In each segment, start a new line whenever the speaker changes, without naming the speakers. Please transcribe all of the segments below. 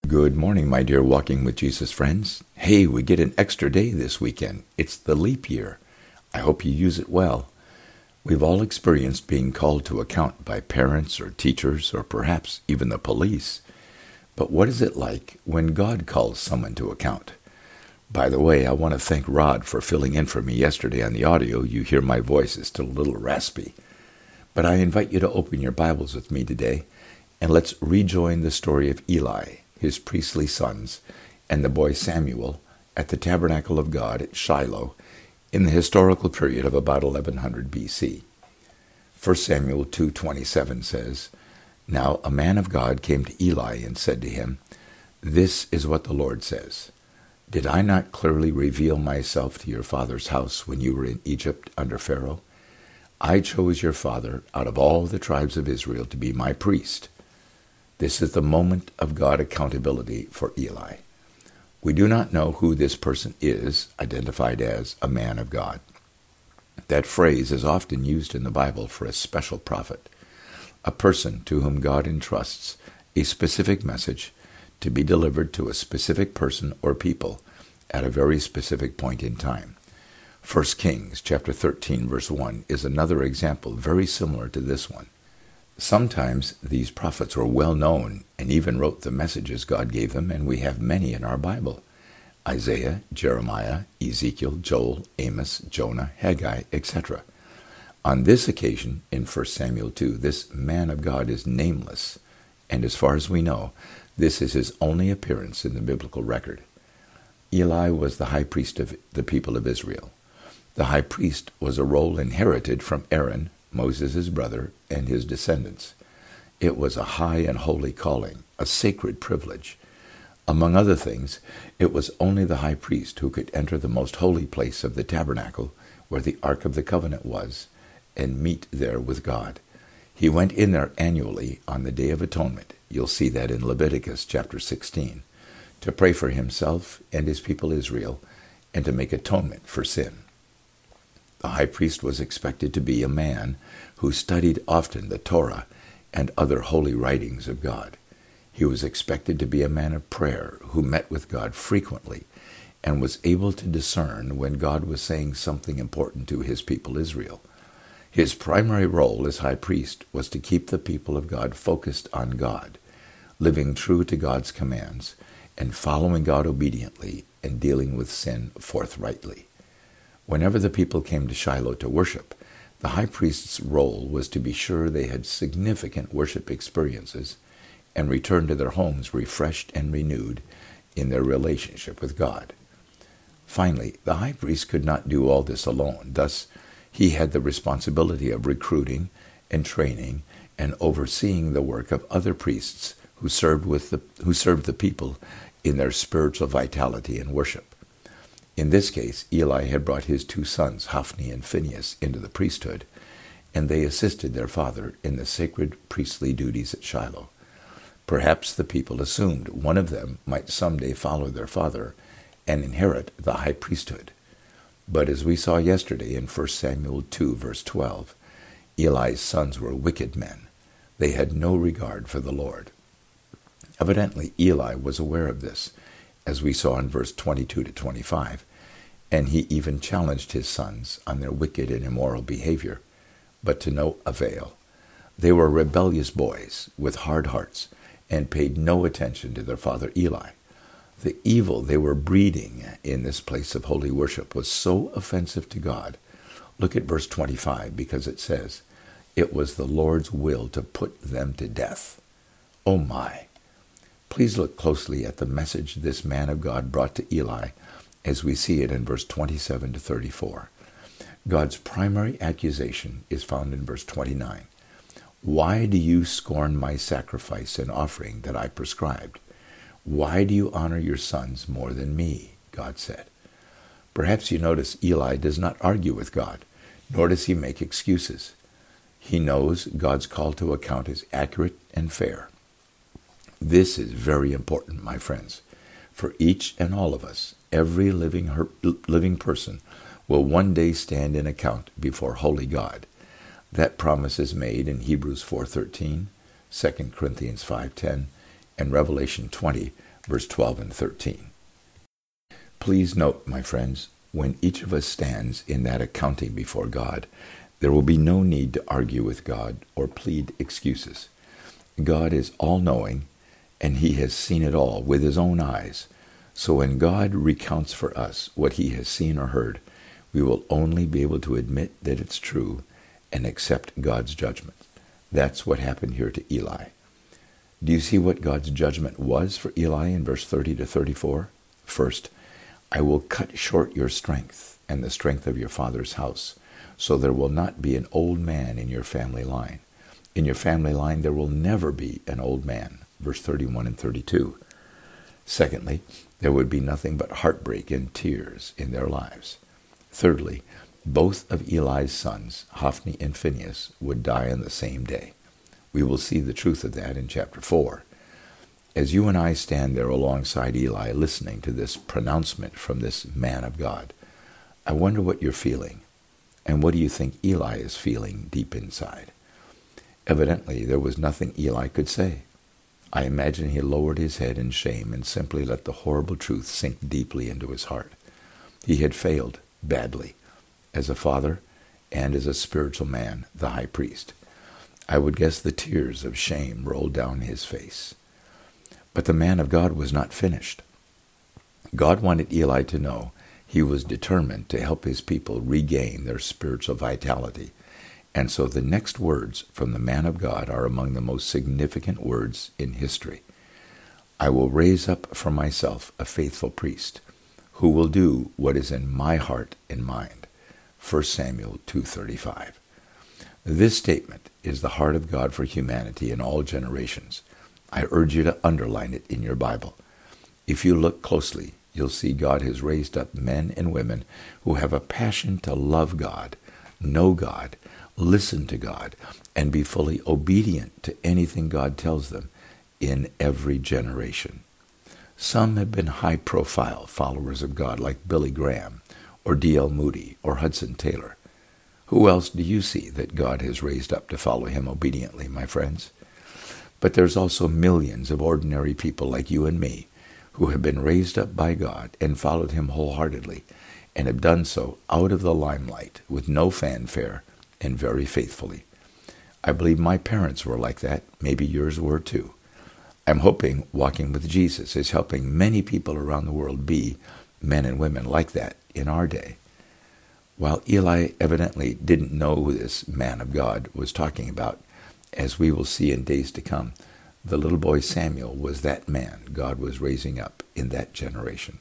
Good morning, my dear Walking with Jesus friends. Hey, we get an extra day this weekend. It's the leap year. I hope you use it well. We've all experienced being called to account by parents or teachers or perhaps even the police. But what is it like when God calls someone to account? By the way, I want to thank Rod for filling in for me yesterday on the audio. You hear my voice is still a little raspy. But I invite you to open your Bibles with me today, and let's rejoin the story of Eli, his priestly sons, and the boy Samuel at the tabernacle of God at Shiloh in the historical period of about 1100 BC. 1 Samuel 2:27 says, "Now a man of God came to Eli and said to him, 'This is what the Lord says. Did I not clearly reveal myself to your father's house when you were in Egypt under Pharaoh? I chose your father out of all the tribes of Israel to be my priest.'" This is the moment of God accountability for Eli. We do not know who this person is, identified as a man of God. That phrase is often used in the Bible for a special prophet, a person to whom God entrusts a specific message to be delivered to a specific person or people at a very specific point in time. 1 Kings chapter 13, verse 1 is another example very similar to this one. Sometimes these prophets were well known and even wrote the messages God gave them, and we have many in our Bible: Isaiah, Jeremiah, Ezekiel, Joel, Amos, Jonah, Haggai, etc. On this occasion, in 1 Samuel 2, this man of God is nameless, and as far as we know, this is his only appearance in the biblical record. Eli was the high priest of the people of Israel. The high priest was a role inherited from Aaron, Moses' brother, and his descendants. It was a high and holy calling, a sacred privilege. Among other things, it was only the high priest who could enter the most holy place of the tabernacle, where the Ark of the Covenant was, and meet there with God. He went in there annually on the Day of Atonement. You'll see that in Leviticus chapter 16, to pray for himself and his people Israel, and to make atonement for sin. The high priest was expected to be a man who studied often the Torah and other holy writings of God. He was expected to be a man of prayer who met with God frequently and was able to discern when God was saying something important to his people Israel. His primary role as high priest was to keep the people of God focused on God, living true to God's commands and following God obediently and dealing with sin forthrightly. Whenever the people came to Shiloh to worship, the high priest's role was to be sure they had significant worship experiences and return to their homes refreshed and renewed in their relationship with God. Finally, the high priest could not do all this alone. Thus, he had the responsibility of recruiting and training and overseeing the work of other priests who served the people in their spiritual vitality and worship. In this case, Eli had brought his two sons, Hophni and Phinehas, into the priesthood, and they assisted their father in the sacred priestly duties at Shiloh. Perhaps the people assumed one of them might someday follow their father and inherit the high priesthood. But as we saw yesterday in 1 Samuel 2, verse 12, Eli's sons were wicked men. They had no regard for the Lord. Evidently, Eli was aware of this, as we saw in verse 22 to 25, and he even challenged his sons on their wicked and immoral behavior, but to no avail. They were rebellious boys with hard hearts and paid no attention to their father Eli. The evil they were breeding in this place of holy worship was so offensive to God. Look at verse 25, because it says, "It was the Lord's will to put them to death." Oh my! Please look closely at the message this man of God brought to Eli as we see it in verse 27 to 34. God's primary accusation is found in verse 29. "Why do you scorn my sacrifice and offering that I prescribed? Why do you honor your sons more than me?" God said. Perhaps you notice Eli does not argue with God, nor does he make excuses. He knows God's call to account is accurate and fair. This is very important, my friends. For each and all of us, every living person will one day stand in account before holy God. That promise is made in Hebrews 4:13, 2 Corinthians 5:10, and Revelation 20, verse 12 and 13. Please note, my friends, when each of us stands in that accounting before God, there will be no need to argue with God or plead excuses. God is all-knowing, and he has seen it all with his own eyes. So when God recounts for us what he has seen or heard, we will only be able to admit that it's true and accept God's judgment. That's what happened here to Eli. Do you see what God's judgment was for Eli in verse 30 to 34? First, I will cut short your strength and the strength of your father's house, so there will not be an old man in your family line. In your family line there will never be an old man. Verse 31 and 32. Secondly, there would be nothing but heartbreak and tears in their lives. Thirdly, both of Eli's sons, Hophni and Phinehas, would die on the same day. We will see the truth of that in chapter 4. As you and I stand there alongside Eli listening to this pronouncement from this man of God, I wonder what you're feeling, and what do you think Eli is feeling deep inside? Evidently, there was nothing Eli could say. I imagine he lowered his head in shame and simply let the horrible truth sink deeply into his heart. He had failed badly as a father and as a spiritual man, the high priest. I would guess the tears of shame rolled down his face. But the man of God was not finished. God wanted Eli to know he was determined to help his people regain their spiritual vitality. And so the next words from the man of God are among the most significant words in history. I will raise up for myself a faithful priest who will do what is in my heart and mind. 1 Samuel 2:35. This statement is the heart of God for humanity in all generations. I urge you to underline it in your Bible. If you look closely, you'll see God has raised up men and women who have a passion to love God, know God, listen to God, and be fully obedient to anything God tells them in every generation. Some have been high-profile followers of God like Billy Graham or D.L. Moody or Hudson Taylor. Who else do you see that God has raised up to follow him obediently, my friends? But there's also millions of ordinary people like you and me who have been raised up by God and followed him wholeheartedly and have done so out of the limelight with no fanfare and very faithfully. I believe my parents were like that. Maybe yours were too. I'm hoping Walking with Jesus is helping many people around the world be men and women like that in our day. While Eli evidently didn't know who this man of God was talking about, as we will see in days to come, the little boy Samuel was that man God was raising up in that generation.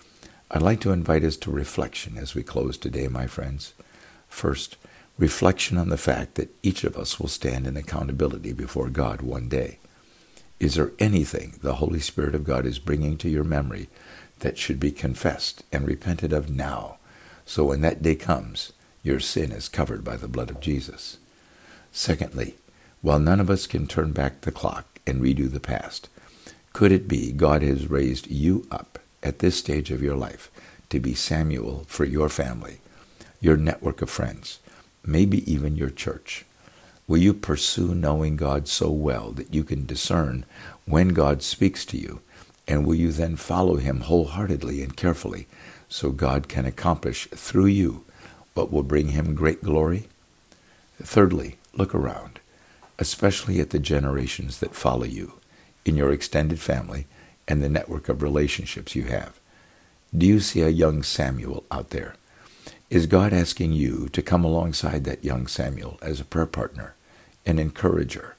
I'd like to invite us to reflection as we close today, my friends. First, reflection on the fact that each of us will stand in accountability before God one day. Is there anything the Holy Spirit of God is bringing to your memory that should be confessed and repented of now, so when that day comes, your sin is covered by the blood of Jesus? Secondly, while none of us can turn back the clock and redo the past, could it be God has raised you up at this stage of your life to be Samuel for your family, your network of friends, maybe even your church? Will you pursue knowing God so well that you can discern when God speaks to you, and will you then follow him wholeheartedly and carefully so God can accomplish through you what will bring him great glory? Thirdly, look around, especially at the generations that follow you in your extended family and the network of relationships you have. Do you see a young Samuel out there? Is God asking you to come alongside that young Samuel as a prayer partner, an encourager?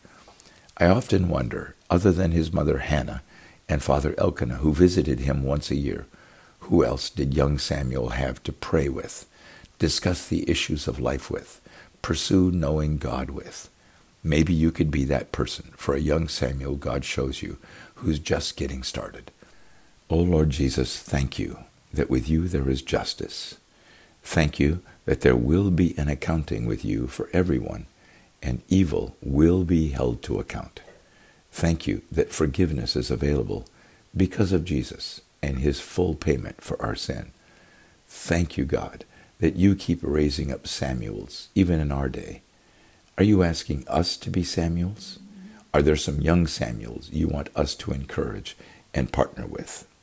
I often wonder, other than his mother Hannah and Father Elkanah, who visited him once a year, who else did young Samuel have to pray with, discuss the issues of life with, pursue knowing God with? Maybe you could be that person for a young Samuel God shows you who's just getting started. Oh Lord Jesus, thank you that with you there is justice. Thank you that there will be an accounting with you for everyone, and evil will be held to account. Thank you that forgiveness is available because of Jesus and his full payment for our sin. Thank you, God, that you keep raising up Samuels, even in our day. Are you asking us to be Samuels? Are there some young Samuels you want us to encourage and partner with.